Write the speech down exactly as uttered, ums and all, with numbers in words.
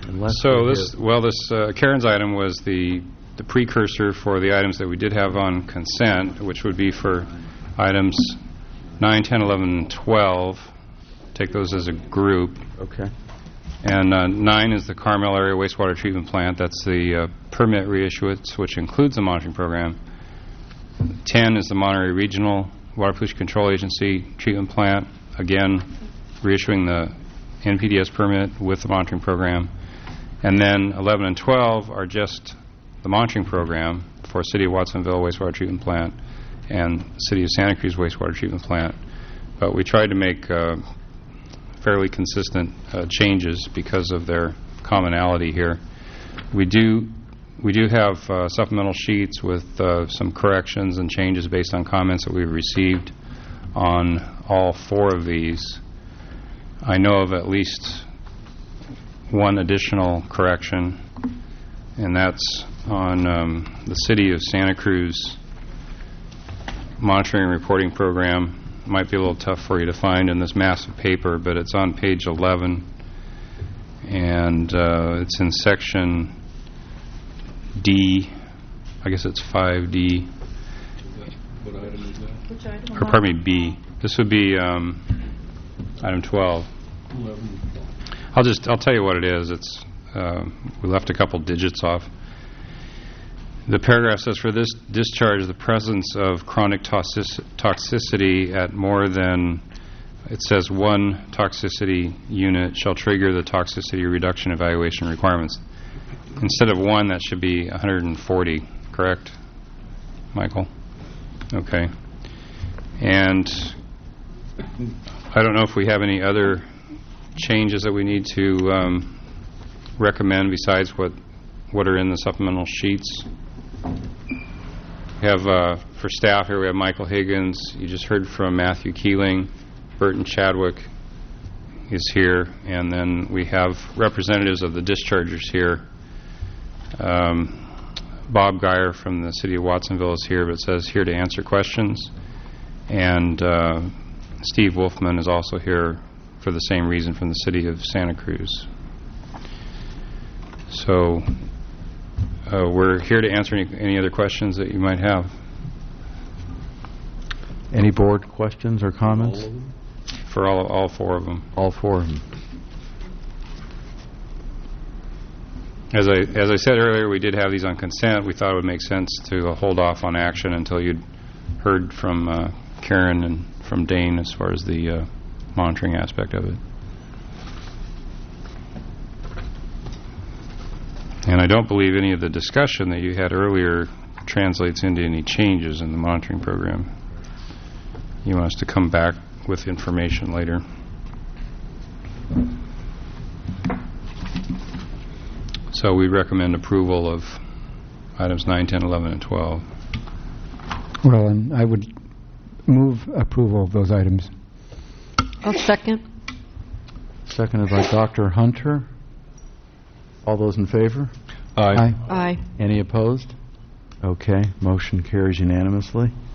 Unless So we this, have- well, this uh, Karen's item was the the precursor for the items that we did have on consent, which would be for items nine, ten, eleven, and twelve. Take those as a group. Okay. And uh, nine is the Carmel Area Wastewater Treatment Plant. That's the uh, permit reissuance, which includes the monitoring program. ten is the Monterey Regional Water Pollution Control Agency Treatment Plant. Again, reissuing the N P D S permit with the monitoring program. And then eleven and twelve are just the monitoring program for City of Watsonville Wastewater Treatment Plant and City of Santa Cruz Wastewater Treatment Plant. But we tried to make uh, fairly consistent uh, changes because of their commonality here. We do we do have uh, supplemental sheets with uh, some corrections and changes based on comments that we've received on all four of these. I know of at least one additional correction, and that's on um, the City of Santa Cruz monitoring and reporting program. Might be a little tough for you to find in this massive paper, but it's on page eleven, and uh, it's in section D. I guess it's five D. What item is that? Which item? Or pardon me, B. This would be um, item twelve. eleven. I'll just I'll tell you what it is. It's uh, we left a couple digits off. The paragraph says, for this discharge, the presence of chronic toxic toxicity at more than, it says, one toxicity unit shall trigger the toxicity reduction evaluation requirements. Instead of one, that should be one hundred forty, correct, Michael? Okay. And I don't know if we have any other changes that we need to um, recommend besides what, what are in the supplemental sheets. We have, uh, for staff here, we have Michael Higgins. You just heard from Matthew Keeling. Burton Chadwick is here. And then we have representatives of the dischargers here. Um, Bob Geyer from the City of Watsonville is here, but it says here to answer questions. And uh, Steve Wolfman is also here for the same reason from the City of Santa Cruz. So Uh, we're here to answer any, any other questions that you might have. Any board questions or comments? All of them? For all all four of them. All four of them. As I as I said earlier, we did have these on consent. We thought it would make sense to uh, hold off on action until you'd heard from uh, Karen and from Dane as far as the uh, monitoring aspect of it. And I don't believe any of the discussion that you had earlier translates into any changes in the monitoring program. You want us to come back with information later. So we recommend approval of items nine, ten, eleven, and twelve. Well, and I would move approval of those items. I'll second. Seconded by Doctor Hunter. All those in favor? Aye. Aye. Any opposed? Okay, motion carries unanimously.